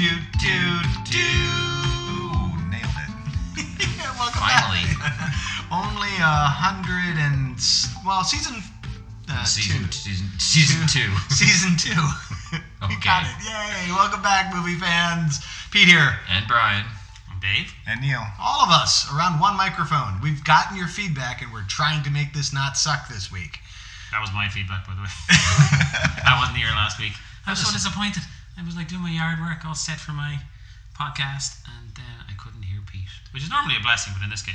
Nailed it. Welcome Finally. back. Only 100 and season two. Season 2. We got it. Yay! Welcome back, movie fans. Pete here. And Brian. I'm Dave. And Neil. All of us around one microphone. We've gotten your feedback, and we're trying to make this not suck this week. That was my feedback, by the way. I wasn't here last week. I was so disappointed. I was like doing my yard work, all set for my podcast, and then I couldn't hear Pete, which is normally a blessing, but in this case,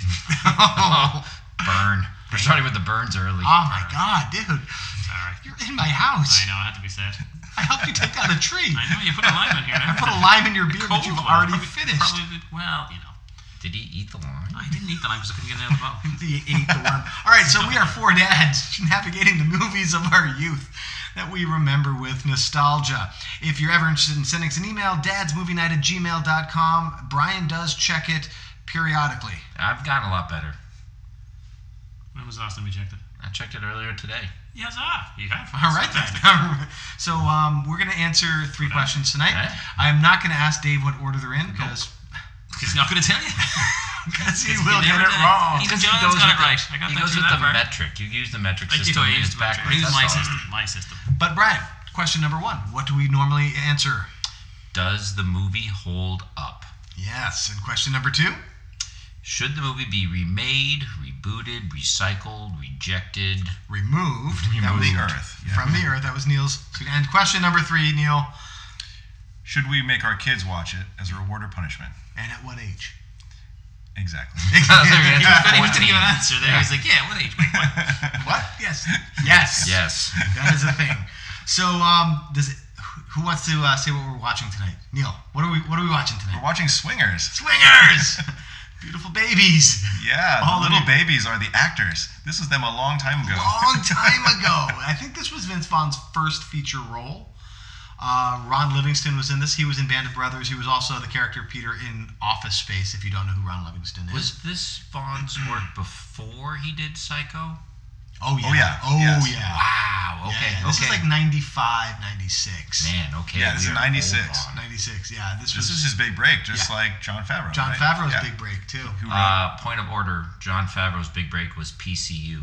Burn. We're starting with the burns early. Oh my God, dude! it's all right. You're in my house. I know, it had to be said. I helped you take down a tree. I know, you put a lime in here. I put a lime in your beer that you've already finished. Did he eat the lime? I didn't eat the lime because I couldn't get it out of the bottle. He ate the worm. All right, so we are four dads navigating the movies of our youth that we remember with nostalgia. If you're ever interested in sending us an email, dadsmovienight@gmail.com. Brian does check it periodically. I've gotten a lot better. When was the last time we checked it? I checked it earlier today. Yes, you have. All right, then. So we're going to answer 3 questions tonight. Okay. I'm not going to ask Dave what order they're in because He's not going to tell you. he will get it wrong. Even John's got it right. I got He that goes through with that the part. metric. You use the metric I system. do. I used It's the metric. backwards. Use That's my all. system. But Brian, question number 1. What do we normally answer? Does the movie hold up? Yes. And question number 2? Should the movie be remade, rebooted, recycled, rejected? Removed. From the earth. Yeah. From the earth. That was Neil's. And question number 3, Neil. Should we make our kids watch it as a reward or punishment? And at what age? Exactly. He was going to give an answer there. He's like, yeah, what age? Wait, what? What? Yes. Yes. Yes. That is a thing. So, who wants to say what we're watching tonight? Neil, what are we watching tonight? We're watching Swingers. Swingers! Beautiful babies. Yeah, All the of little you. babies are the actors. This was them a long time ago. Long time ago. I think this was Vince Vaughn's first feature role. Ron Livingston was in this. He was in Band of Brothers. He was also the character Peter in Office Space, if you don't know who Ron Livingston is. Was this Vaughn's work before he did Psycho? Oh, yeah. Oh, yeah. Oh, Yes. yeah. Wow. Okay. Yeah, this is like 95, 96. Man, okay. Yeah, this is we are 96. old on. 96, yeah. This This was is his big break, just Yeah. like Jon Favreau. Jon right? Favreau's Yeah. big break, too. Who wrote? Point of order, Jon Favreau's big break was PCU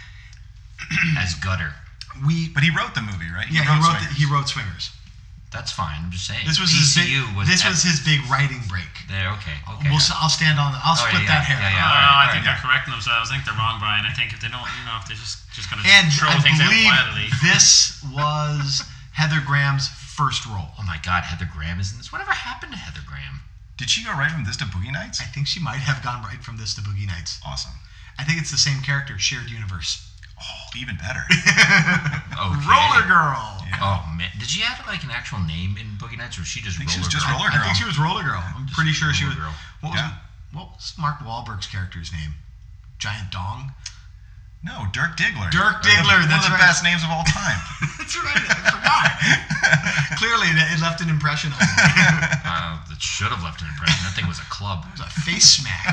as Gutter. But he wrote the movie, right? Yeah, Swingers. he wrote Swingers. That's fine. I'm just saying. This was PCU was his big writing break. there. Okay. I'll stand on. I'll split that hair. Yeah. I think they're correcting themselves. I think they're wrong, Brian. I think if they don't, if they just kind of And throw I things out believe wildly. this was Heather Graham's first role. Oh my God, Heather Graham is in this. Whatever happened to Heather Graham? Did she go right from this to Boogie Nights? I think she might have gone right from this to Boogie Nights. Awesome. I think it's the same character, shared universe. Oh, even better. Okay. Roller Girl. Yeah. Oh man, did she have like an actual name in Boogie Nights, or was she just I think Roller she was just Girl? Roller I Girl. think she was Roller Girl. I'm pretty sure she was. Roller Girl. What was Mark Wahlberg's character's name? Giant Dong? No, Dirk Diggler. Dirk Diggler, One that's of the right. best names of all time. That's right. I forgot. Clearly, it left an impression on me. That should have left an impression. That thing was a club. It was a face smack.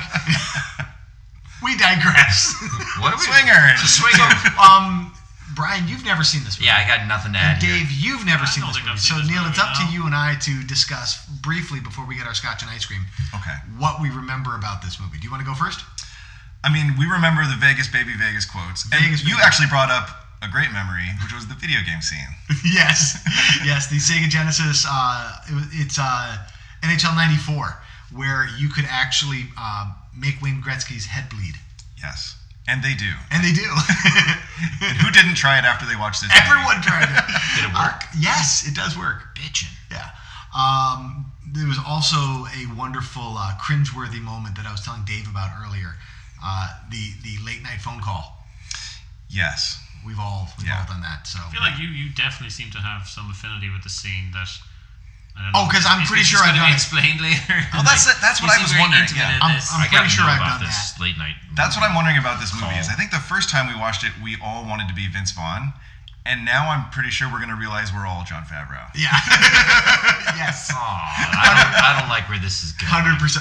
We digress. What are we? Swingers. It's a swinger. Brian, you've never seen this movie. Yeah, I got nothing to And add here. Dave, you've never I seen don't this think movie. I've So, seen this Neil, movie, it's up to no. you and I to discuss briefly before we get our scotch and ice cream Okay. what we remember about this movie. Do you want to go first? I mean, we remember the Vegas Baby Vegas quotes. Vegas And you Baby. actually brought up a great memory, which was the video game scene. Yes. The Sega Genesis, it's NHL 94, where you could actually make Wayne Gretzky's head bleed. Yes. And they do. And they do. And who didn't try it after they watched this movie? Everyone tried it. Did it work? Yes, it does work. Bitchin'. Yeah. There was also a wonderful cringeworthy moment that I was telling Dave about earlier. The late night phone call. Yes. We've all done that. So. I feel like you definitely seem to have some affinity with the scene that. I don't Oh, know, 'cause I'm is pretty this sure I've gonna done be it. explained later. Well, that's what I was wondering. Yeah. I'm I got pretty sure to know I've about done this that. late night. That's what I'm wondering about this movie is Call. I think the first time we watched it, we all wanted to be Vince Vaughn. And now I'm pretty sure we're going to realize we're all Jon Favreau. Yeah. Yes. I don't like where this is going. 100%.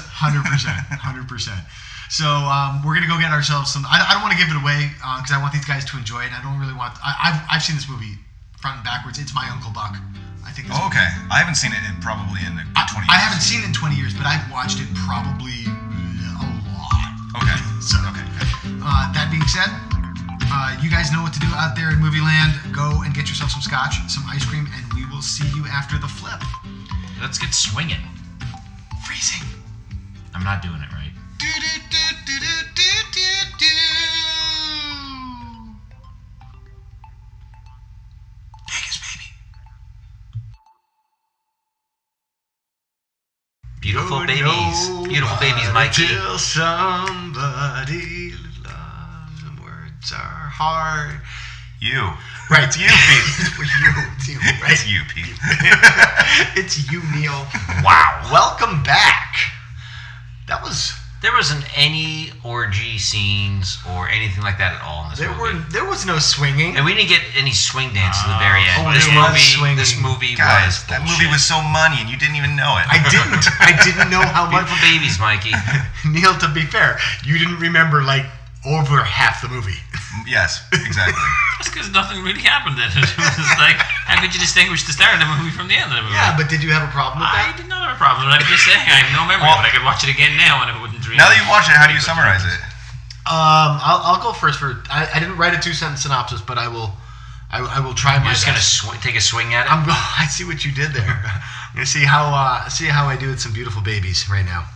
So we're gonna go get ourselves some. I don't want to give it away because I want these guys to enjoy it. I don't really want. I've seen this movie front and backwards. It's my Uncle Buck. I think. Oh, okay. I haven't seen it probably in 20 years. I haven't seen it in 20 years, but I've watched it probably a lot. Okay. So, okay. that being said, you guys know what to do out there in Movie Land. Go and get yourself some scotch, some ice cream, and we will see you after the flip. Let's get swinging. Freezing. I'm not doing it right. Vegas, baby. Beautiful babies. Beautiful babies, Mikey. Till somebody loves and words are hard. You. Right. It's you, Pete. It's you, right? It's you, Pete. It's you, Neil. Wow. Welcome back. That was... There wasn't any orgy scenes or anything like that at all in this movie. There was no swinging. And we didn't get any swing dance to the very end. Oh, this there was movie, swinging. Guys, was that bullshit. movie was so money and you didn't even know it. I didn't know how much. Beautiful babies, Mikey. Neil, to be fair, you didn't remember like over half the movie. Yes, exactly. That's because nothing really happened in it. It was like, how could you distinguish the start of the movie from the end of the movie? Yeah, but did you have a problem with I that? did not have a problem. I'm just saying, I have no memory of it. I could watch it again now and it wouldn't really... Now that you've watched it, how do you summarize it? I'll go first. I didn't write a 2-sentence synopsis, but I will try my You're just best. gonna take a swing at it. I see what you did there. I'm gonna see how I do with some beautiful babies right now.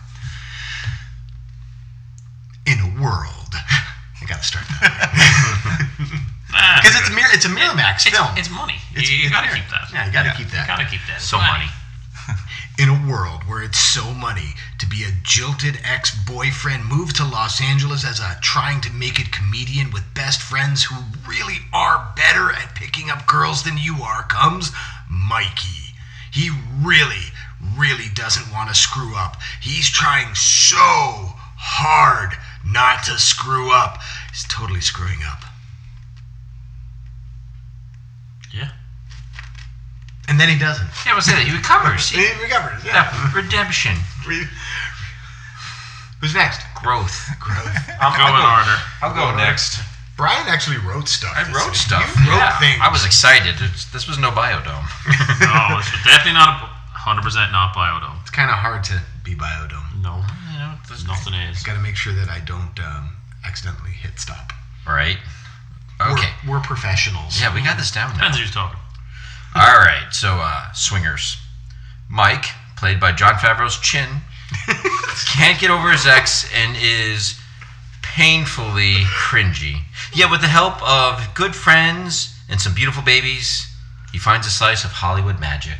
In a world, I gotta start that because it's a Miramax film. It's money. It's You gotta Miramax. keep that. Yeah, you gotta keep that. Gotta keep that. So money. In a world where it's so money to be a jilted ex-boyfriend moved to Los Angeles as a trying to make it comedian with best friends who really are better at picking up girls than you are comes Mikey. He really, really doesn't want to screw up. He's trying so hard not to screw up. He's totally screwing up. Yeah. And then he doesn't. Yeah, we'll say that. He recovers. He recovers. Yeah. Redemption. Who's next? Growth. Go in order. I'll go next. Brian actually wrote stuff. I wrote stuff. You wrote things. I was excited. This was no Biodome. No, it's definitely not 100% not Biodome. It's kind of hard to be Biodome. No. Nothing is. Got to make sure that I don't accidentally hit stop. Right. Okay. We're professionals. Yeah, we got this down now. Depends who's talking. All right. So, swingers. Mike, played by Jon Favreau's chin, can't get over his ex and is painfully cringy. Yet with the help of good friends and some beautiful babies, he finds a slice of Hollywood magic.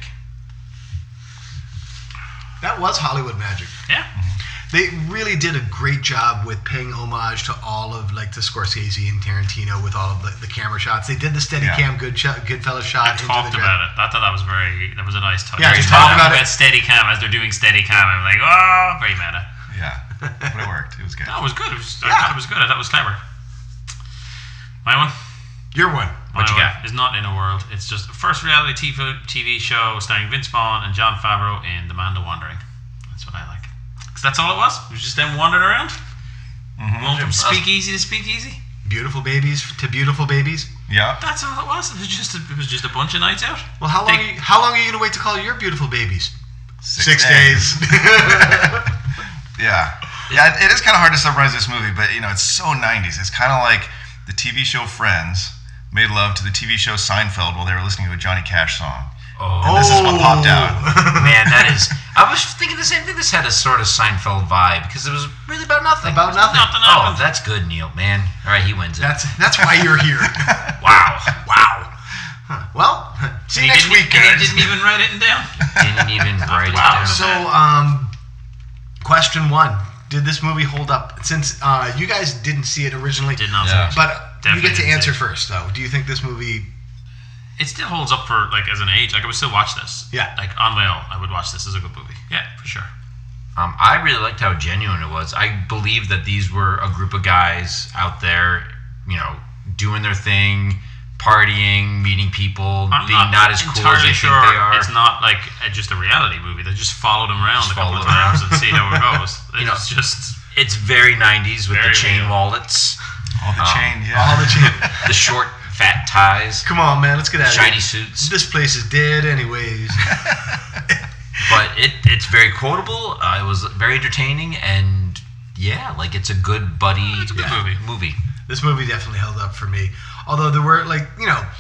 That was Hollywood magic. Yeah. They really did a great job with paying homage to all of like the Scorsese and Tarantino with all of the camera shots. They did the Steadicam Goodfellas shot. I talked about it. I thought that was a nice touch. Yeah, Very just talk about about Steadicam as they're doing Steadicam. I'm like, oh, very meta. Yeah, but it worked. It was good. No, it was good. I thought it was good. I thought it was clever. My one? Your one. What you got? Is not In a World. It's just the first reality TV show starring Vince Vaughn and Jon Favreau in The Man the Wandering. That's what I like. Because that's all it was. It was just them wandering around. Going from speakeasy to speakeasy. Beautiful babies to beautiful babies. Yeah. That's all it was. It was just a bunch of nights out. Well, how long are you gonna wait to call your beautiful babies? 6 days. Yeah. Yeah, it is kind of hard to summarize this movie, but it's so 90s. It's kind of like the TV show Friends made love to the TV show Seinfeld while they were listening to a Johnny Cash song. And this is what popped out. Man, that is... I was thinking the same thing. This had a sort of Seinfeld vibe because it was really about nothing. About nothing. Nothing Oh, happened. that's good, Neil. Man. All right, he wins it. That's why you're here. Wow. Huh. Well, see you next week, And guys. he didn't even write it down. Didn't even write it Wow. down. So, question one: did this movie hold up? Since you guys didn't see it originally, Did not. Yeah. but you Definitely get to didn't answer see it. first, though. Do you think this movie? It still holds up for as an age. I would still watch this. Yeah. Like on my own, I would watch this as a good movie. Yeah, for sure. I really liked how genuine it was. I believe that these were a group of guys out there, doing their thing, partying, meeting people, I'm being not as cool as they sure think they are. It's not like just a reality movie. They just followed him around Just a couple followed of him times and see how it goes. It's just It's very 90s with Very the chain real. wallets, All the chain, yeah. All the chain. the short fat ties, Come on, man, let's get out of shiny here. suits. This place is dead, anyways. But it's very quotable. It was very entertaining, and yeah, like it's a good buddy It's a good movie. This movie definitely held up for me. Although there were, like, you know,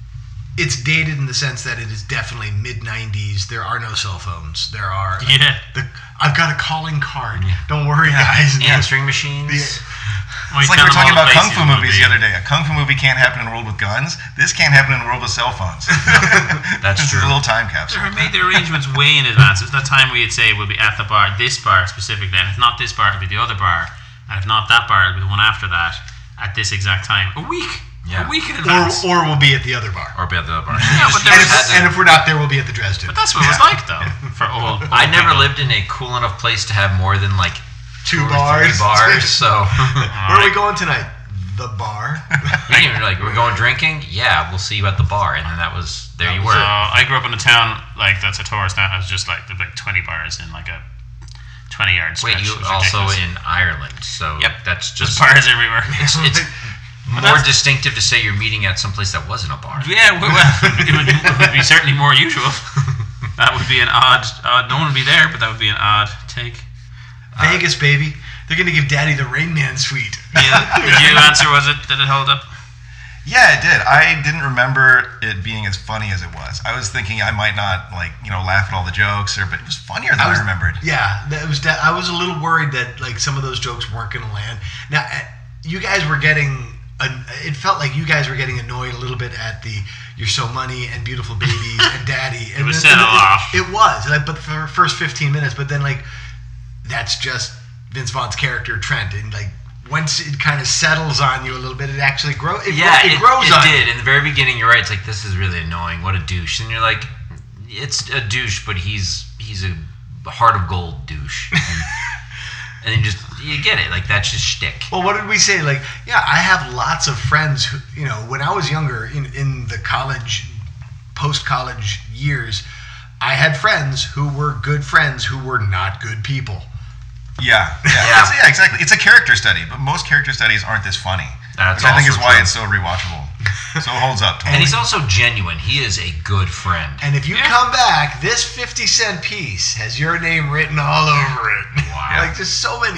it's dated in the sense that it is definitely mid-90s. There are no cell phones. There are... Yeah. I've got a calling card. Don't worry, guys. Answering machines. It's like we were talking about Kung Fu movies the other day. A Kung Fu movie can't happen in a world with guns. This can't happen in a world with cell phones. That's This true. is a little time capsule. They made their arrangements way in advance. It's that time we'd say we'll be at the bar, this bar specifically. And if not this bar, it'll be the other bar. And if not that bar, it'll be the one after that at this exact time. A week. Yeah. A week in advance. Or we'll be at the other bar. Or be at the bar. Yeah, but there And was- if we're not there, we'll be at the Dresden. But that's what it was like, though, for old. I never lived in a cool enough place to have more than like Two or bars. 3 bars. So Where are we going tonight? The bar. you know, like we're going drinking. Yeah, we'll see you at the bar, and then that was there. You So were. I grew up in a town like that's a tourist town. It was just like there's like 20 bars in like a 20-yard stretch. Wait, you It was also ridiculous. in Ireland, so Yep. that's There's just bars everywhere. it's more that's- distinctive to say you're meeting at some place that wasn't a bar. Yeah, well, it would be certainly more usual. That would be an odd. No one would be there, but that would be an odd take. Vegas, baby. They're going to give Daddy the Rain Man suite. Yeah, did you answer? Did it hold up? Yeah, it did. I didn't remember it being as funny as it was. I was thinking I might not laugh at all the jokes, but it was funnier than I remembered. Yeah, I was a little worried that like some of those jokes weren't going to land. Now, you guys were getting. It felt like you guys were getting annoyed a little bit at the "You're so money" and "Beautiful baby" and "Daddy." It was set off. It was, but for the first 15 minutes. But then that's just Vince Vaughn's character Trent, and once it kind of settles on you a little bit, it actually grows. It grows on you. It did. In the very beginning, you're right. It's like, this is really annoying. What a douche. And you're like, it's a douche, but he's a heart of gold douche. And you get it. Like, that's just shtick. Well, what did we say? I have lots of friends who, when I was younger, in the post-college years, I had friends who were good friends who were not good people. Yeah, exactly. It's a character study, but most character studies aren't this funny. That's which I think is also why true. it's so rewatchable. So it holds up. Totally. And he's also genuine. He is a good friend. And if you come back, this 50-cent piece has your name written all over it. Wow. Just so many,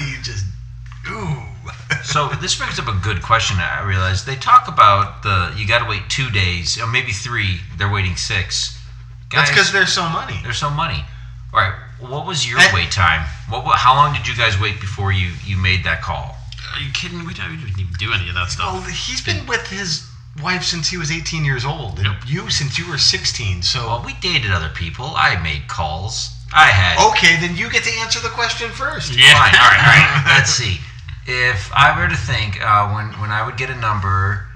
ooh. So this brings up a good question. I realize they talk about you got to wait 2 days, or maybe 3. They're waiting 6. That's because there's so money. There's so money. All right. What was your wait time? How long did you guys wait before you made that call? Are you kidding? We didn't even do any of that stuff. Well, he's been with his wife since he was 18 years old, and Nope. you since you were 16. So Well, we dated other people. I made calls. I had. okay, then you get to answer the question first. Yeah. Fine. All right. Let's see. If I were to think, when I would get a number,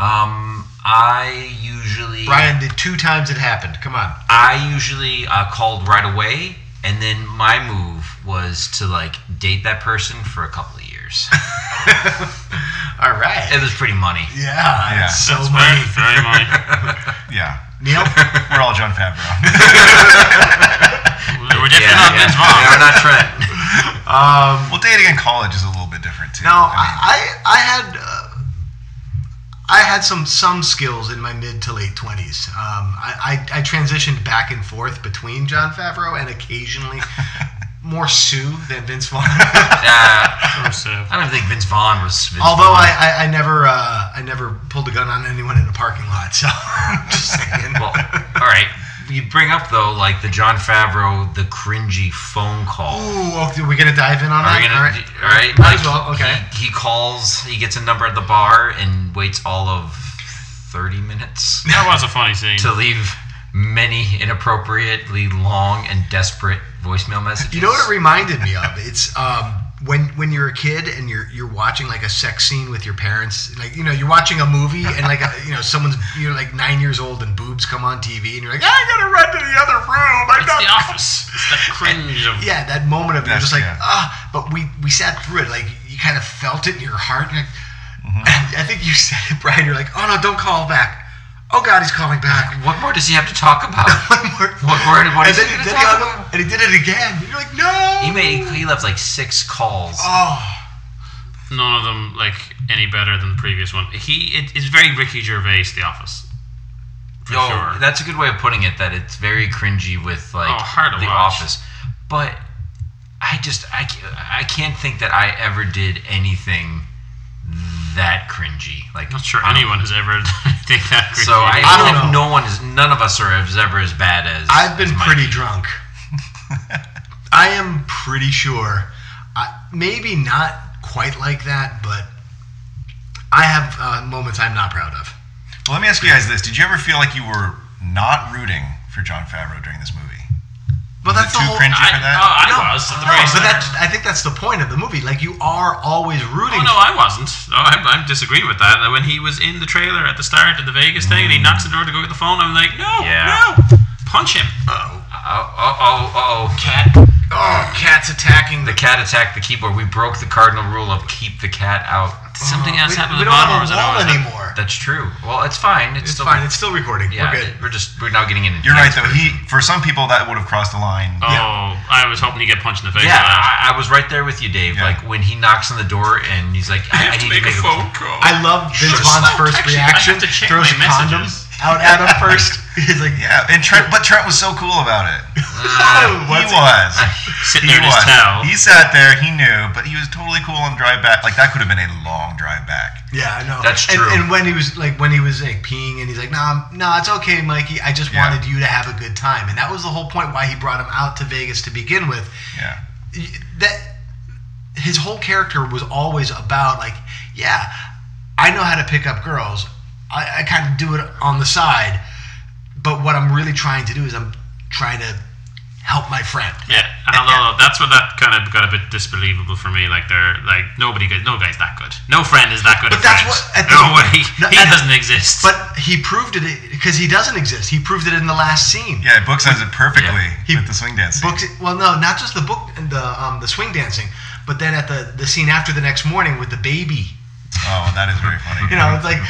I usually Brian, the 2 times it happened. Come on. I usually called right away, and then my move was to date that person for a couple of years. All right. It was pretty money. Yeah. It's so That's money. very money. Yeah. Neil? We're all John Favreau. We're definitely not Vince Vaughn. Yeah, we're not Trent. Well, dating in college is a little bit different too. No, I mean, I had some skills in my mid to late 20s. I transitioned back and forth between Jon Favreau and occasionally more Sue than Vince Vaughn. I don't think Vince Vaughn was. Although Vaughn. I never pulled a gun on anyone in a parking lot. So I'm just saying. Well, all right. You bring up though, the Jon Favreau, the cringy phone call. Ooh, okay, we're gonna dive in on Are that. we gonna? All right. Might as well. Okay. He calls. He gets a number at the bar and waits all of 30 minutes That was a funny scene. to leave many inappropriately long and desperate voicemail messages. You know what it reminded me of? It's when you're a kid and you're watching a sex scene with your parents, you're watching a movie and someone's 9 years old and boobs come on TV and you're like, I gotta run to the other room. It's The Office. It's that cringe of. Yeah, that moment of you're just like, yeah. but we sat through it. You kind of felt it in your heart. I think you said it, Brian. You're like, oh no, don't call back. Oh God, he's calling back. What more does he have to talk about? One more. What And is he then gonna he talk hung about? up, and he did it again. You're like, no. He left 6 calls. Oh, none of them like any better than the previous one. It's very Ricky Gervais, The Office. For sure. That's a good way of putting it. That it's very cringy with like hard to The watch. Office, but I can't think that I ever did anything that cringy. Like, Not sure anyone has ever think that cringy. So I I feel don't like none of us are ever as bad as. I've been as Mikey. pretty drunk. I am pretty sure. Maybe not quite like that, but I have moments I'm not proud of. Well, let me ask you guys this: did you ever feel like you were not rooting for Jon Favreau during this movie? But Was that's it the too whole. cringy for that? I was at the very But start. I think that's the point of the movie. Like, you are always rooting. Oh no, I wasn't. No, I'm disagreeing with that. When he was in the trailer at the start of the Vegas thing, and he knocks the door to go get the phone, I'm like, no, punch him. Cat. Oh, cat's attacking The cat attacked the keyboard. We broke the cardinal rule of keep the cat out. Did something else happen We at the don't bottom, or have was a it wall always anymore. That's true. Well, it's fine. It's fine. It's still recording. Yeah, We're good. we're now getting into. You're right, though. For some people, that would have crossed the line. Oh, I was hoping you get punched in the face. Yeah, for that. I was right there with you, Dave. Yeah. Like when he knocks on the door and he's like, I need to make a phone call. I love Vince Vaughn's first Actually, reaction. I have to check Throws a my condom messages. out at him first. He's like, Yeah, and Trent was so cool about it. what's He was. Sitting there in his towel. He sat there. He knew, but he was totally cool on the drive back. Like that could have been a long drive back. Yeah, I know. That's true. And when he was like peeing, and he's like, "No, it's okay, Mikey. I just Yeah. wanted you to have a good time." And that was the whole point why he brought him out to Vegas to begin with. Yeah. That his whole character was always about like, yeah, I know how to pick up girls. I kind of do it on the side, but what I'm really trying to do is I'm trying to help my friend. Yeah, and although that's what that kind of got a bit disbelievable for me. Like they're like no guy's that good. No friend is that good. But at that's friends. what- at the- No way. No, He and- doesn't exist. But he proved it because he doesn't exist. He proved it in the last scene. Yeah, Book says it perfectly He with the swing dancing. Books it, well, no, not just the book and the swing dancing, but then at the scene after the next morning with the baby. Oh, that is very funny. You know, it's like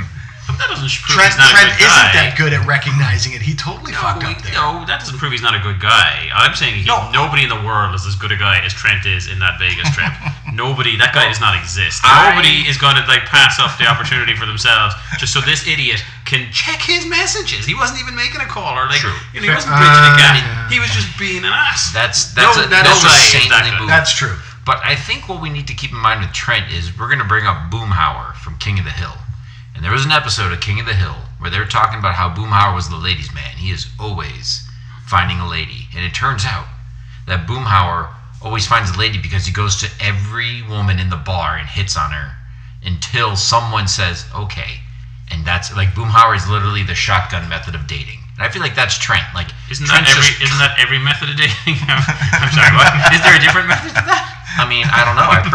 But that doesn't prove Trent he's not a good isn't guy. that good at recognizing it. He totally fucked up there. No, that doesn't prove he's not a good guy. I'm saying No. nobody in the world is as good a guy as Trent is in that Vegas trip. That guy does not exist. I- Nobody is going to like pass up the opportunity for themselves just so this idiot can check his messages. He wasn't even making a call or like True. he wasn't bridging a gap. yeah. He was just being an ass. That's No, a that that's is a right. saintly That good. move. That's true. But I think what we need to keep in mind with Trent is we're going to bring up Boomhauer from King of the Hill. And there was an episode of King of the Hill where they were talking about how Boomhauer was the ladies' man. He is always finding a lady. And it turns out that Boomhauer always finds a lady because he goes to every woman in the bar and hits on her until someone says, okay. And that's like Boomhauer is literally the shotgun method of dating. And I feel like that's Trent. Like Isn't Trent's that every method of dating? I'm sorry, what? Is there a different method to that? I mean, I don't know. I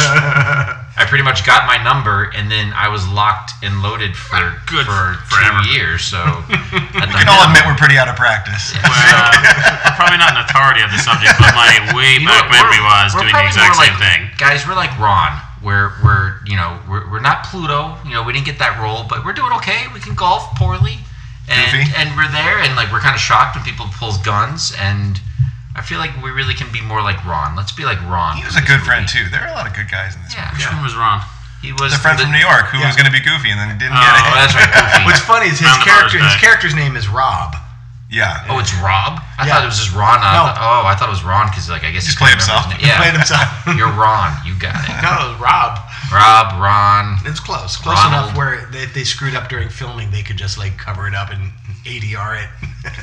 pretty much got my number, and then I was locked and loaded for Good for forever. 2 years. So We can all admit we're pretty out of practice. Well, I'm probably not an authority on the subject, but my way back memory was doing the exact same thing. Guys, we're like Ron. We're not Pluto. We didn't get that role, but we're doing okay. We can golf poorly, Goofy. and we're there, and like we're kind of shocked when people pull guns, and I feel like we really can be more like Ron. Let's be like Ron. He was a good friend too. There are a lot of good guys in this Yeah. movie. Which one was wrong? He was The friend from New York who was going to be goofy and then didn't Oh, get it. that's right, Goofy. What's funny is his Round the character. bars His back. character's name is Rob. Yeah. Oh, it's Rob? I Yeah. thought it was just Ron. No. I thought it was Ron because, like, I guess Just he play couldn't remember himself. his name. Yeah. Played himself. You're Ron. You got it. No, Rob. Rob, Ron. It's close Ronald. enough where if they screwed up during filming, they could just like cover it up and ADR it.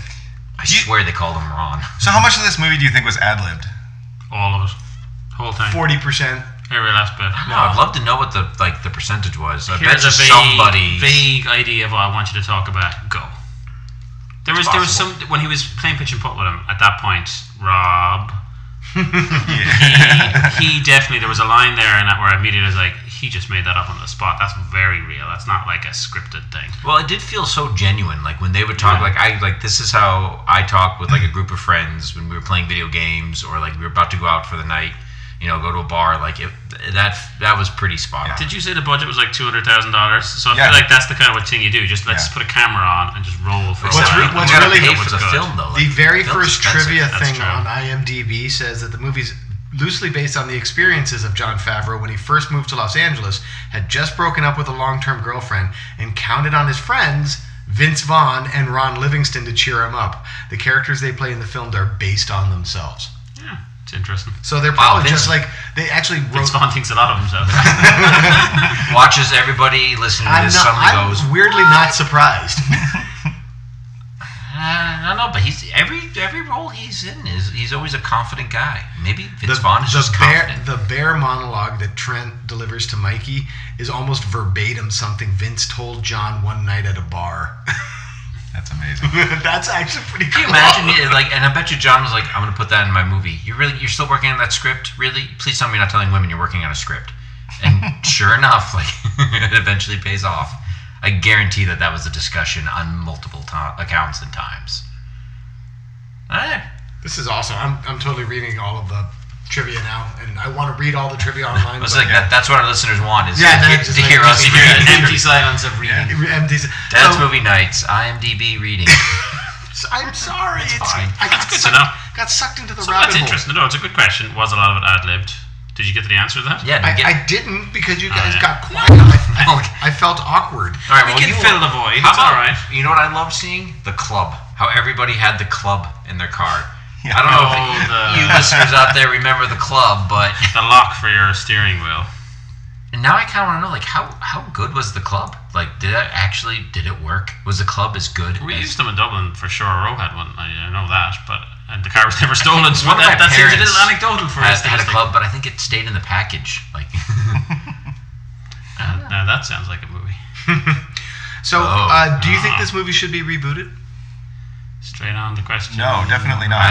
I swear they called him Ron. So how much of this movie do you think was ad-libbed? All of it. Whole time. 40%. Every last bit. No, I'd love to know what the percentage was. I bet Here's a you somebody. vague idea of what I want you to talk about. Go. There was some when he was playing pitch and putt with him at that point. Rob, he definitely there was a line there and that where I immediately was like, he just made that up on the spot. That's very real. That's not like a scripted thing. Well, it did feel so genuine. Like when they would talk, this is how I talk with like a group of friends when we were playing video games or like we were about to go out for the night. Go to a bar. Like that was pretty spot on. Did you say the budget was like $200,000? So I Yeah. feel like that's the kind of thing you do. Just let's Yeah. put a camera on and just roll for a What's while. really pay good- for the film though. The Like, very film's first expensive. trivia That's thing true. on IMDb says that the movie's loosely based on the experiences of Jon Favreau when he first moved to Los Angeles, had just broken up with a long-term girlfriend, and counted on his friends, Vince Vaughn and Ron Livingston, to cheer him up. The characters they play in the film are based on themselves. Yeah, it's interesting. So they're probably just like, they actually wrote... Vince Vaughn thinks a lot of himself. Watches everybody listening to this, suddenly goes... I'm weirdly not surprised. I don't know, but every role he's in he's always a confident guy. Maybe Vince Vaughn is just confident. The bear monologue that Trent delivers to Mikey is almost verbatim something Vince told John one night at a bar. That's amazing. That's actually pretty cool. Can you imagine? And I bet you John was like, "I'm going to put that in my movie." You're still working on that script? Really? Please tell me you're not telling women you're working on a script. And sure enough, like it eventually pays off. I guarantee that was a discussion on multiple accounts and times. This is awesome. I'm totally reading all of the trivia now, and I want to read all the trivia online. It's like that's what our listeners want is to hear us read. Empty silence of reading. Dad's Movie Nights, IMDb reading. I'm sorry. It's fine. That's good to know. Got sucked into the rabbit hole. That's interesting. No, it's a good question. Was a lot of it ad-libbed? Did you get to the answer to that? Yeah, I didn't because you guys got quiet. I felt awkward. All right, we can fill the void. It's all right. You know what I love seeing? The club. How everybody had the club in their car. I don't know if you listeners out there remember the club, but the lock for your steering wheel. And now I kind of want to know, like, how good was the club? Like, did it work? Was the club as good? We used them in Dublin for sure. Roe had one. I know that, and the car was never stolen. So One of my that seems a parents little anecdotal for us. Had a club, but I think it stayed in the package. Like, now that sounds like a movie. So, do you think this movie should be rebooted? Straight on the question. No, definitely not.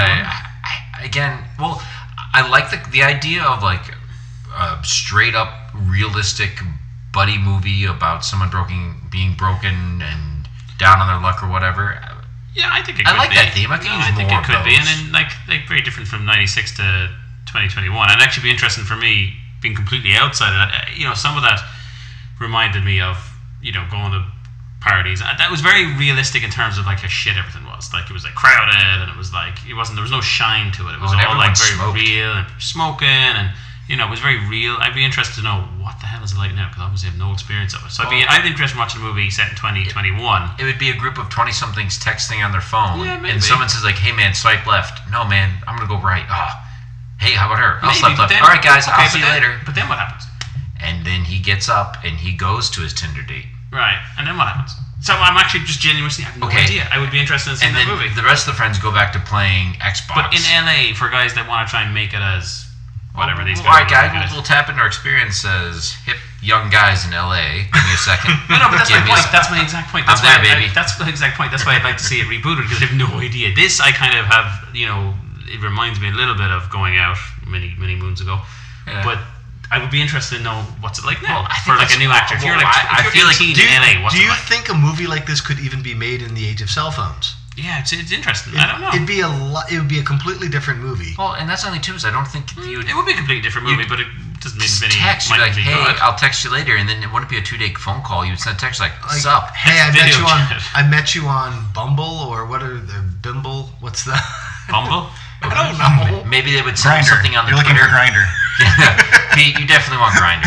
I like the idea of like a straight up realistic buddy movie about someone being broken and down on their luck or whatever. Yeah, I think it could be. I like that theme. I think it could be, and then like very different from '96 to 2021, and actually be interesting for me being completely outside of that. Some of that reminded me of going to parties. That was very realistic in terms of like how shit everything was. Like it was like crowded, and it was like there was no shine to it. It was all like very real and smoking, and it was very real. I'd be interested to know what the hell is it like now, because obviously I have no experience of it. So I'd be interested in watching a movie set in 2021. It would be a group of 20-somethings texting on their phone, maybe. And someone says like, "Hey man, swipe left." "No man, I'm gonna go right." Hey, how about her? I'll swipe left. All right guys, I'll see you later. But then what happens? And then he gets up and he goes to his Tinder date. Right, and then what happens? So I'm actually just genuinely, I have no idea. I would be interested in seeing that movie. The rest of the friends go back to playing Xbox. But in LA, for guys that want to try and make it as whatever these guys. All right, guys, we'll tap into our experience as hip young guys in LA. Give me a second. No, but that's my point. That's my exact point. That's I'm there, baby. That's the exact point. That's why I'd like to see it rebooted, because I have no idea. This I kind of have, it reminds me a little bit of Going Out many moons ago, but I would be interested to know what's it like now for like a new actor. If you're like, I feel like in LA, what's it like? Do you think a movie like this could even be made in the age of cell phones? Yeah, it's interesting. I don't know. It would be a completely different movie. Well, and that's only two. I don't think it would be a completely different movie, but it doesn't mean any. Text you like, "Hey, I'll text you later," and then it wouldn't be a 2-day phone call. You would send a text like, "Sup? Hey, I met you on Bumble, or what are the Bimble? What's the Bumble? I don't know. Maybe they would send Grindr. something on the You're Twitter. looking for Grindr. Pete, you definitely want Grindr.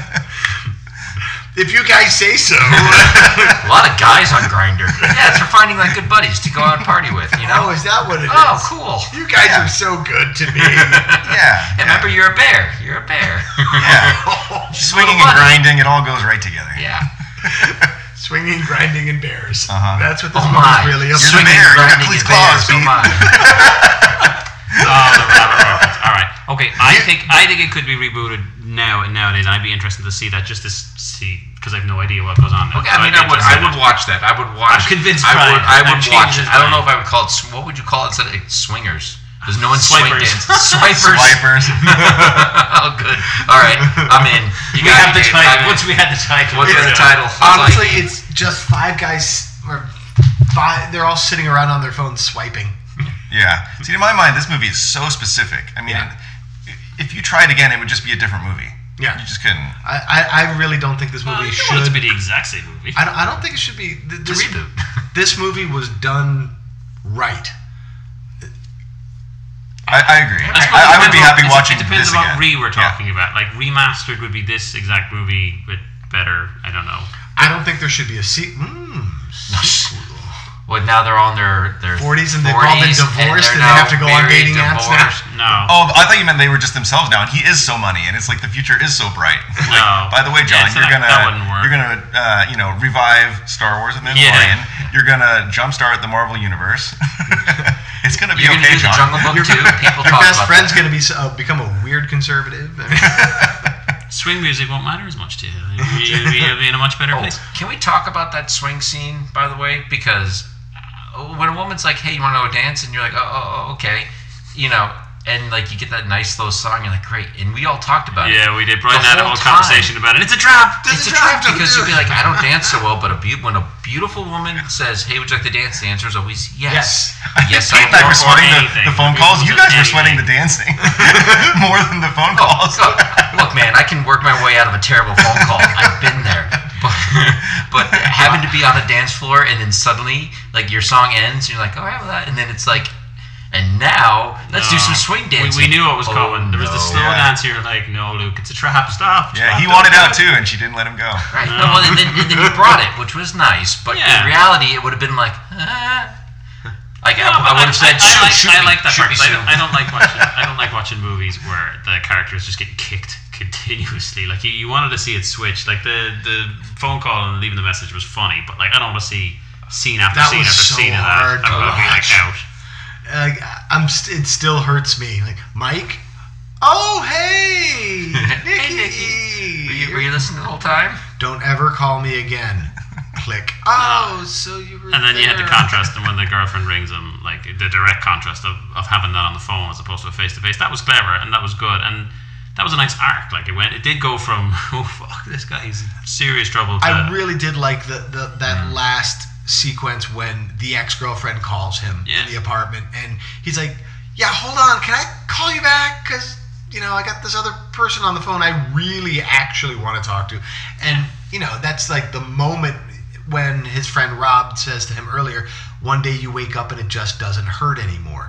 If you guys say so. A lot of guys on Grindr. Yeah, it's for finding like good buddies to go out and party with, Oh, is that what it is? Oh, cool. You guys are so good to me. Yeah. Remember, you're a bear. You're a bear. Yeah. Swinging and grinding, it all goes right together. Yeah. Swinging, grinding, and bears. Uh-huh. That's what this movie's really about. You're the bear. You got police claws, Pete. All right. Okay. I think it could be rebooted nowadays. I'd be interested to see that, just to see, because I have no idea what goes on there. Okay. I mean, I would watch that. I would watch. I'm convinced. I would watch it. I don't know if I would call it. What would you call it instead of swingers? Because no one's swing dance. Swipers. Oh, good. All right. I'm in. We have the title. Once we had the title. What's the title? Honestly, it's just five guys. They're all sitting around on their phones swiping. Yeah. See, in my mind, this movie is so specific. I mean, if you tried again, it would just be a different movie. Yeah. You just couldn't. I really don't think this movie should. Want it to be the exact same movie. I don't think it should be. This movie was done right. I agree. I suppose I it would be depends happy on- watching It depends this on what again. we're talking about. Like remastered would be this exact movie, but better. I don't know. I don't think there should be a sequel. Well, now they're on their 40s and they've all been divorced and they have to go on dating apps now. No. Oh, I thought you meant they were just themselves now, and he is so money, and it's like the future is so bright. Like, No. by the way, John, Yeah, so you're that wouldn't work. gonna revive Star Wars and Yeah. Mandalorian. You're gonna jumpstart the Marvel universe. It's gonna be You're okay, gonna do the John. Jungle Book too. People Your talk best about friend's that. going to become a weird conservative. Swing music won't matter as much to you. You'll be in a much better Oh, place. can we talk about that swing scene, by the way? Because when a woman's like, "Hey, you want to go dance?" and you're like, "Oh, okay," and like you get that nice slow song, you're like, "Great," and we all talked about it. Yeah, we did. Brian The had a whole whole time. conversation about it. It's a trap. It's a trap because you'd be like, "I don't dance so well," but when a beautiful woman says, "Hey, would you like to dance?" the answer is always yes. Yes, I Pete and I do. were sweating anything. the phone calls. You guys were sweating Anything. the dancing more than the phone Oh, calls. look, man, I can work my way out of a terrible phone call. I've been there. But having to be on a dance floor and then suddenly, like, your song ends, and you're like, "Oh, I have that," and then it's like, and now let's do some swing dancing. We knew what was coming. There was the slow Yeah. dance. You're like, "No, Luke, it's a trap. Stop." Yeah, Stop, he don't wanted do out it." too, and she didn't let him go. Right. No. No, well, and then you brought it, which was nice. But Yeah. in reality, it would have been like, like No, I would have said, I like that part. shoot me 'Cause soon. I don't like watching movies where the characters just get kicked continuously. Like you wanted to see it switch. Like the phone call and leaving the message was funny, but like I don't want to see scene after That scene was after so scene of hard that. I'm to gonna be like watch. out. It still hurts me. Like, Mike? Oh, hey! Hey, Nikki! Were you listening the whole time? Don't ever call me again. Click. Oh, so you were And then you had the there. contrast, and when the girlfriend rings him, like the direct contrast of having that on the phone as opposed to a face to face. That was clever and that was good, and that was a nice arc. Like it did go from oh fuck, this guy's in serious trouble. To, I really did like that last sequence when the ex-girlfriend calls him in the apartment, and he's like, "Yeah, hold on, can I call you back? Because I got this other person on the phone I really actually want to talk to." And that's like the moment when his friend Rob says to him earlier, "One day you wake up and it just doesn't hurt anymore."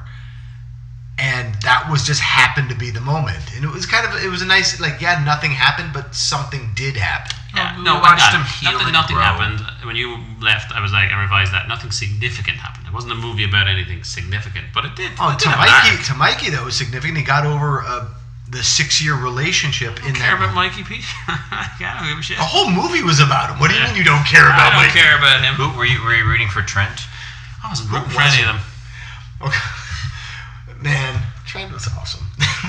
And that was just happened to be the moment. And it was a nice, like, yeah, nothing happened, but something did happen. Yeah, We no, watched I him got heal and nothing grow. happened. When you left, I was like, I revised that. Nothing significant happened. It wasn't a movie about anything significant, but it did. Oh, it did have an arc. to Mikey, though, was significant. He got over the 6-year relationship in Care that. about Mikey Pete? I don't give a shit. The whole movie was about him. What do you Yeah. mean you don't care I about don't Mikey? care about him. Who were you rooting for? Trent? I wasn't rooting for any of them. Okay. Man, Trent was awesome.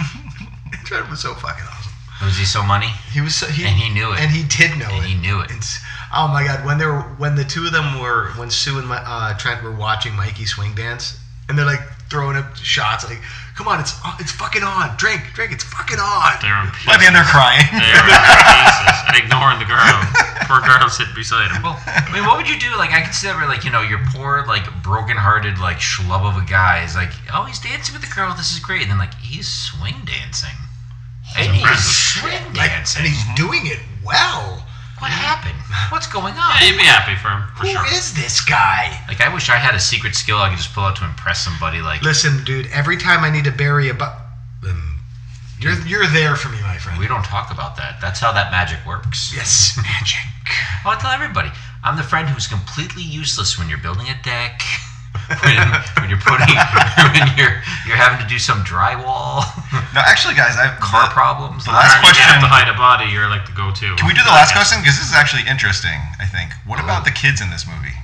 Trent was so fucking awesome. Was he so money? He was, And he knew it. and he did know And it. he knew it. Oh my God! When the two of them were, when Sue and Trent were watching Mikey swing dance, and they're like throwing up shots, like, "Come on, it's fucking on! Drink, it's fucking on!" They're in By the end, they're crying. They're in pieces and ignoring the girl. Poor girl sitting beside him. Well, I mean, what would you do? Like, I could see that where, like, your poor, like, broken-hearted, like, schlub of a guy is like, "Oh, he's dancing with the girl. This is great." And then, like, he's swing dancing. And he's impressive. swing Like, dancing. and he's doing it well. What happened? What's going on? Yeah, you'd be happy for him, for Who sure. is this guy? Like, I wish I had a secret skill I could just pull out to impress somebody. Like, Listen, dude. Every time I need to bury you're there for me, my friend. we don't talk about that. That's how that magic works. Yes, magic. Oh, I tell everybody, I'm the friend who's completely useless when you're building a deck, when you're you're having to do some drywall, No, actually, guys, car problems. the last If you have question. to hide a body, you're like the go-to. Can we do the last question? Because this is actually interesting, I think. What about the kids in this movie?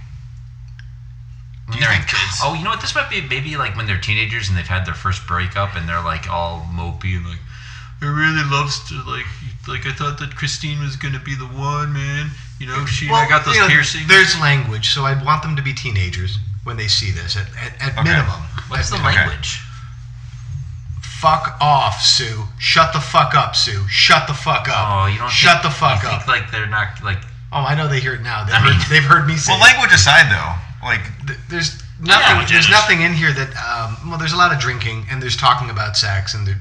When you they're think kids- Oh, you know what? This might be maybe like when they're teenagers and they've had their first breakup and they're like all mopey and like, "I really loves to like I thought that Christine was gonna be the one, man. I got those piercings." There's language, so I'd want them to be teenagers when they see this at Okay. minimum. What's the At minimum. language? Fuck off, Sue. Shut the fuck up, Sue. Shut the fuck up. Oh, you don't Shut think, the fuck you up. think like they're not like Oh, I know they hear it now. I mean- They've heard me say. Well, language aside, though, like, There's nothing. Yeah, There's it is. nothing in here that. There's a lot of drinking and there's talking about sex and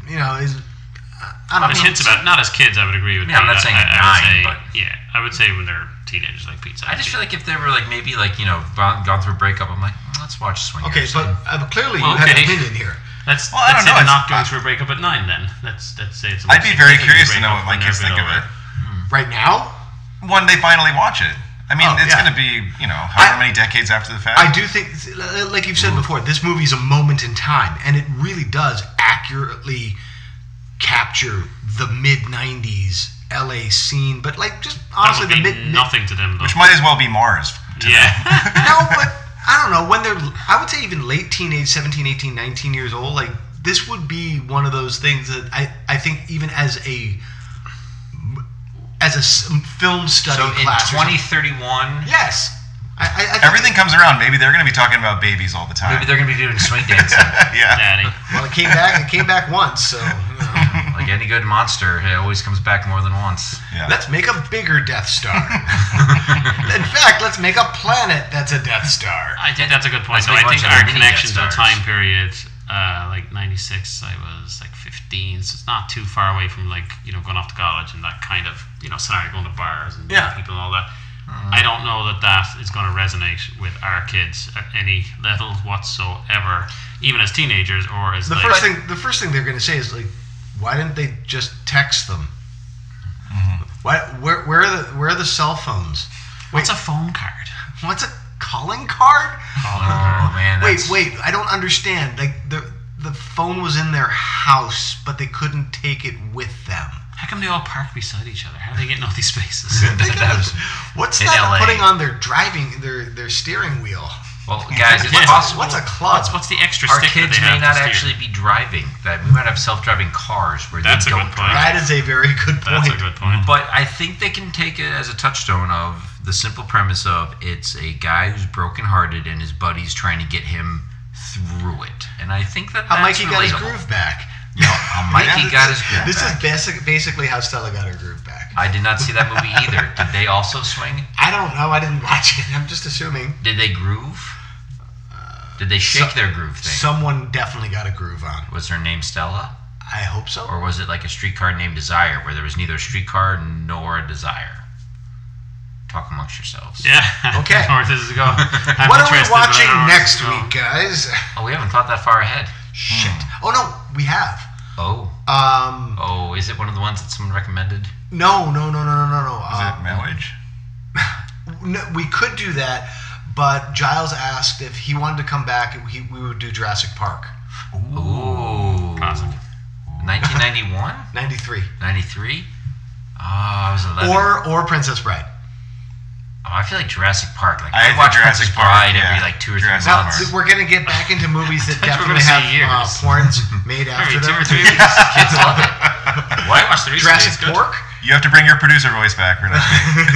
I don't There's know. hints about not as kids. I would agree with. Yeah, I'm you. not saying I would nine, say, but- yeah, I would say when they're teenagers, like Pete said. I just feel like if they were like maybe like gone through a breakup, I'm like, let's watch Swingers. Okay, but clearly Well, you have an okay. opinion here. Let's I don't say know. they're not going through a breakup at 9 then. Let's say it's a I'd be very significant curious to know breakup what my when kids they're think a of bit it. Right now, When they finally watch it. I mean, it's yeah. going to be, however many decades after the fact. I do think, like you've said before, this movie's a moment in time, and it really does accurately capture the mid-90s LA scene, but just honestly, That would be nothing to them, though. Which might as well be Mars. Yeah. No, but I don't know, when they're, I would say even late teenage, 17, 18, 19 years old, this would be one of those things that I think even as a film study So in class. 2031, Yes. I think Everything comes around. Maybe they're going to be talking about babies all the time. maybe they're going to be doing swing dancing. Yeah. Daddy. Well, it came back once, so. Like any good monster, it always comes back more than once. Yeah. Let's make a bigger Death Star. In fact, let's make a planet that's a Death Star. I think that's a good point. Let's So make I a think bunch of our mini connection to Death the Stars. time period, 96, I was 15, so it's not too far away from going off to college and that kind of scenario, going to bars and Yeah. people and all that. I don't know that is going to resonate with our kids at any level whatsoever, even as teenagers or as The first thing they're going to say is why didn't they just text them? Where are the cell phones? What's a phone card? What's a calling card? Oh man, Wait, I don't understand. The phone was in their house, but they couldn't take it with them. How come they all park beside each other? How are they getting all these spaces? What's in that LA. putting on their their steering wheel? Well, guys, it's Yeah. possible. What's a club? What's the extra Our stick that kids they may have not to steer? actually be driving. That we might have self-driving cars where That's they a don't good point. drive. That is a very good point. That's a good point. But I think they can take it as a touchstone of the simple premise of it's a guy who's brokenhearted and his buddy's trying to get him through it. And I think that How that's Mikey got his relatable. groove back. You know, how Mikey got his groove This back. is basically how Stella got her groove back. I did not see that movie either. Did they also swing? I don't know. I didn't watch it. I'm just assuming. Did they groove? Did they shake their groove thing? Someone definitely got a groove on. Was her name Stella? I hope so. Or was it like a streetcar named Desire, where there was neither a streetcar nor a desire? Talk amongst yourselves. Yeah. Okay. Where this is go. What are we watching next week, guys? Oh, we haven't thought that far ahead. Shit. Oh no, we have. Oh. Oh, is it one of the ones that someone recommended? No. Is it marriage? No, we could do that, but Giles asked if he wanted to come back, we would do Jurassic Park. Ooh. Classic. 1991? 93. 93? Oh, I was 11. Or Princess Bride. Oh, I feel like Jurassic Park. Like I I watch Jurassic Princess Park, Bride every yeah. 2 or 3 Jurassic Now, months. we're going to get back into movies that I thought you were definitely gonna have say years. porns made Every after 2 or them. 3 weeks. Kids love it. Why watch the recent Jurassic days? Good. Pork? You have to bring your producer voice back for next week.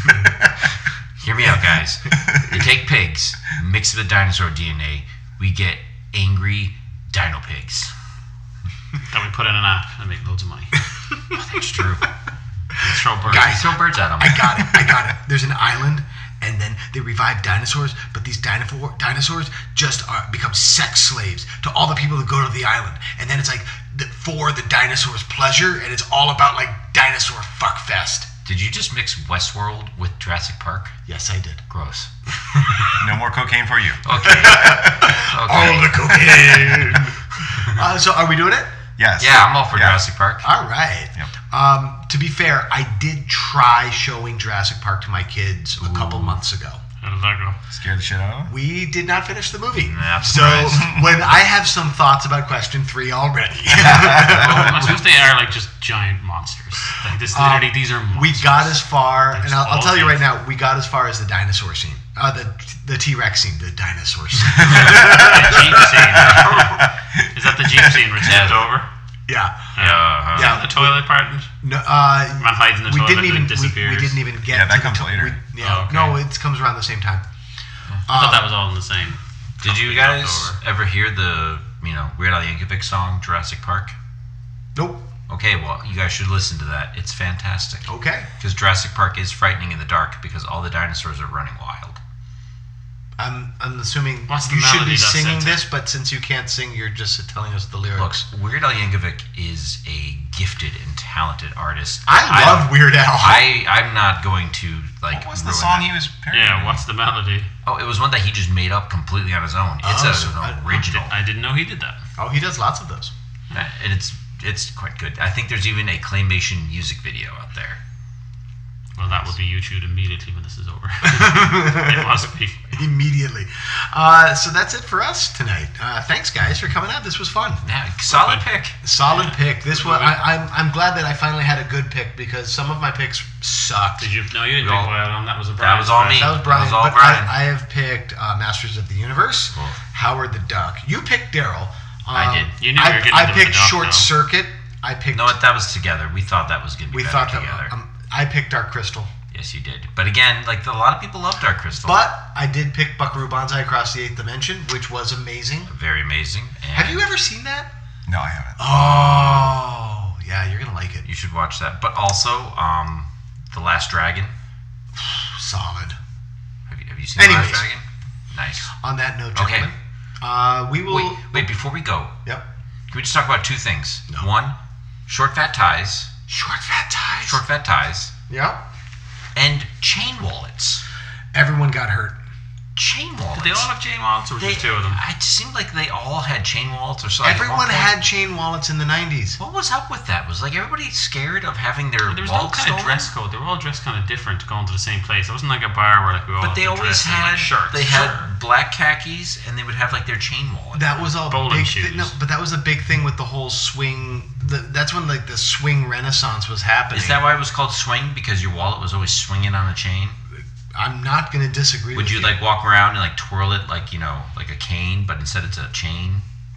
Hear me out, guys. You take pigs, mix it with dinosaur DNA, we get angry dino pigs. That we put in an app and make loads of money. That's true. Throw birds. Guys, Throw birds at them. I got it. There's an island, and then they revive dinosaurs, but these dinosaurs just become sex slaves to all the people that go to the island. And then it's for the dinosaurs' pleasure, and it's all about dinosaur fuck fest. Did you just mix Westworld with Jurassic Park? Yes, I did. Gross. No more cocaine for you. Okay. All the cocaine. So are we doing it? Yes. Yeah, I'm all for Yeah. Jurassic Park. All right. Yep. To be fair, I did try showing Jurassic Park to my kids a couple months ago. How did that go? Scared the shit out of them? We did not finish the movie. Nah, I'm So surprised. when I have some thoughts about question 3 already. I suppose they are just giant monsters. These are monsters. We got as far, and They're I'll all tell you right teeth. now, we got as far as the dinosaur scene. The T-Rex scene, the dinosaur scene. The Jeep scene. Is that the Jeep scene where it's tipped over? Yeah. Yeah. The toilet part? No, Man hides in the we toilet didn't even and disappears. we didn't even get Yeah, that to comes the later. Yeah. Oh, okay. No, it comes around the same time. I thought that was all in the same. Did you guys ever hear the Weird Al Yankovic song Jurassic Park? Nope. Okay, well, you guys should listen to that. It's fantastic. Okay. Because Jurassic Park is frightening in the dark because all the dinosaurs are running wild. I'm assuming What's the you should be melody that's singing set to? this, but since you can't sing, you're just telling us the Look, lyrics. Weird Al Yankovic is a gifted and talented artist. I love Weird Al. I'm not going to What was the ruin song that. he was parodying? Yeah, what's the melody? Oh, it was one that he just made up completely on his own. It's Oh, so an original. I didn't know he did that. Oh, he does lots of those. And it's quite good. I think there's even a claymation music video out there. Well, that would be YouTube immediately when this is over. It must be. Immediately. So that's it for us tonight. Thanks, guys, for coming out. This was fun. Yeah, solid pick. Solid pick. This was. I'm glad that I finally had a good pick because some of my picks sucked. Did you? No, you didn't pick Wild On. That was a That was all me. That was Brian. That was all but Brian. I have picked Masters of the Universe, Howard the Duck. You picked Daryl. I did. You knew you were getting I into picked the Duck, Short though. Circuit. I picked. No, that was together. We thought that was going to be we better thought together. that. I picked Dark Crystal. Yes, you did. But again, like a lot of people love Dark Crystal. But I did pick Buckaroo Banzai Across the Eighth Dimension, which was amazing. Very amazing. And Have you ever seen that? No, I haven't. Oh, yeah, you're gonna like it. You should watch that. But also, The Last Dragon. Solid. Have you seen The Anyways. Last Dragon? Nice. On that note, Okay. gentlemen, we will. Wait, before we go, Yep. can we just talk about two things? No. One, short fat ties. Short fat ties. Short fat ties. Yep. And chain wallets. Everyone got hurt. Chain wallets. Did they all have chain wallets, or was just two of them? It seemed like they all had chain wallets or something. Everyone had chain wallets in the 90s. What was up with that? Was like everybody scared of having their There was no wallets kind of stolen? dress code. They were all dressed kind of different to go into the same place. It wasn't like a bar where like we all. But they had to always dress in, had like, shirts. They had black khakis and they would have like their chain wallet. That was a Bowling big shoes. thing. No, but that was a big thing with the whole swing. That's when like the swing renaissance was happening. Is that why it was called swing? Because your wallet was always swinging on the chain? I'm not going to disagree Would with you like walk around and like twirl it like, like a cane, but instead it's a chain?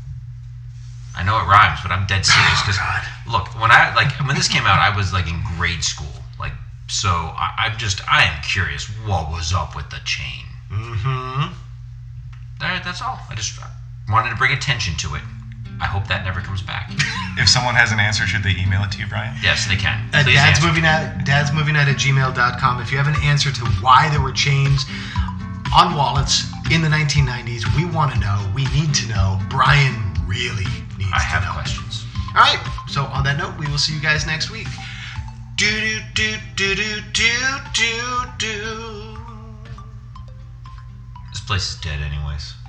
I know it rhymes, but I'm dead serious. Because look, when this came out, I was like in grade school. Like, so I am curious what was up with the chain. Mm-hmm. All right, that's all. I just wanted to bring attention to it. I hope that never comes back. If someone has an answer, should they email it to you, Brian? Yes, they can. At Please answer. dadsmovienight@gmail.com. If you have an answer to why there were chains on wallets in the 1990s, we want to know. We need to know. Brian really needs I to have know. questions. All right. So on that note, we will see you guys next week. Do do do do do do do do. This place is dead anyways.